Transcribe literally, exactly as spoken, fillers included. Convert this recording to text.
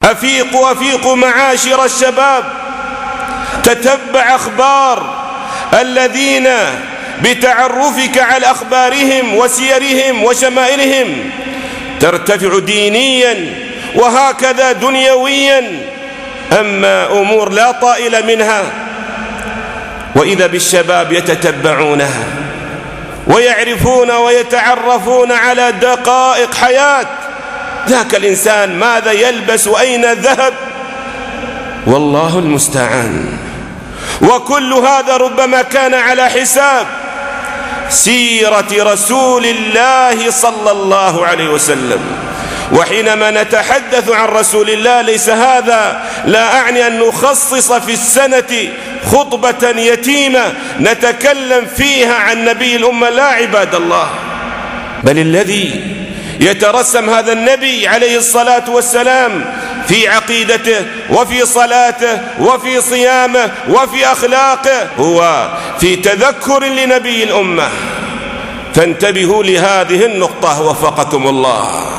أفيقوا أفيقوا معاشر الشباب، تتبع أخبار الذين بتعرفك على أخبارهم وسيرهم وشمائلهم ترتفع دينيا وهكذا دنيويا. أما أمور لا طائل منها، وإذا بالشباب يتتبعونها ويعرفون ويتعرفون على دقائق حياة ذاك الإنسان، ماذا يلبس وأين ذهب، والله المستعان. وكل هذا ربما كان على حساب سيرة رسول الله صلى الله عليه وسلم. وحينما نتحدث عن رسول الله ليس هذا، لا أعني أن نخصص في السنة خطبة يتيمة نتكلم فيها عن نبي الأمة، لا عباد الله، بل الذي يترسم هذا النبي عليه الصلاة والسلام في عقيدته وفي صلاته وفي صيامه وفي أخلاقه هو في تذكر لنبي الأمة. فانتبهوا لهذه النقطة وفقكم الله.